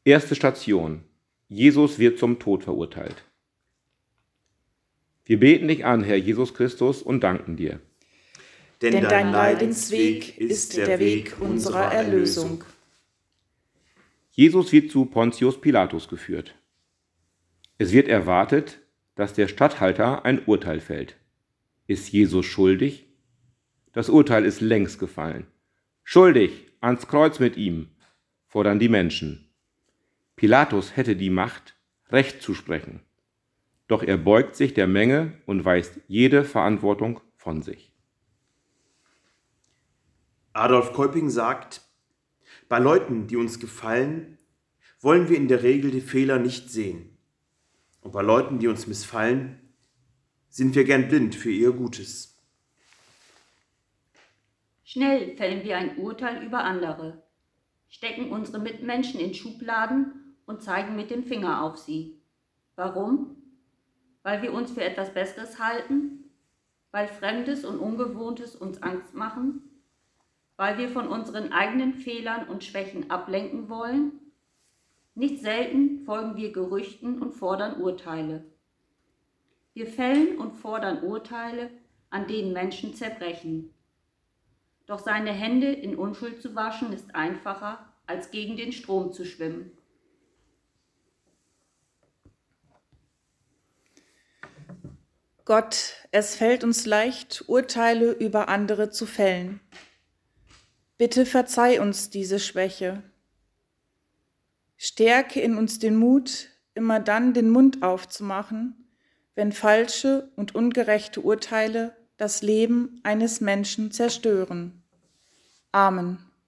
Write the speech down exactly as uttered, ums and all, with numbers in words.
Erste Station. Jesus wird zum Tod verurteilt. Wir beten dich an, Herr Jesus Christus, und danken dir. Denn, Denn dein Leidensweg ist der Weg unserer Erlösung. Jesus wird zu Pontius Pilatus geführt. Es wird erwartet, dass der Statthalter ein Urteil fällt. Ist Jesus schuldig? Das Urteil ist längst gefallen. Schuldig, ans Kreuz mit ihm, fordern die Menschen. Pilatus hätte die Macht, Recht zu sprechen. Doch er beugt sich der Menge und weist jede Verantwortung von sich. Adolf Kolping sagt, bei Leuten, die uns gefallen, wollen wir in der Regel die Fehler nicht sehen. Und bei Leuten, die uns missfallen, sind wir gern blind für ihr Gutes. Schnell fällen wir ein Urteil über andere, stecken unsere Mitmenschen in Schubladen und zeigen mit dem Finger auf sie. Warum? Weil wir uns für etwas Besseres halten? Weil Fremdes und Ungewohntes uns Angst machen? Weil wir von unseren eigenen Fehlern und Schwächen ablenken wollen? Nicht selten folgen wir Gerüchten und fordern Urteile. Wir fällen und fordern Urteile, an denen Menschen zerbrechen. Doch seine Hände in Unschuld zu waschen, ist einfacher, als gegen den Strom zu schwimmen. Gott, es fällt uns leicht, Urteile über andere zu fällen. Bitte verzeih uns diese Schwäche. Stärke in uns den Mut, immer dann den Mund aufzumachen, wenn falsche und ungerechte Urteile das Leben eines Menschen zerstören. Amen.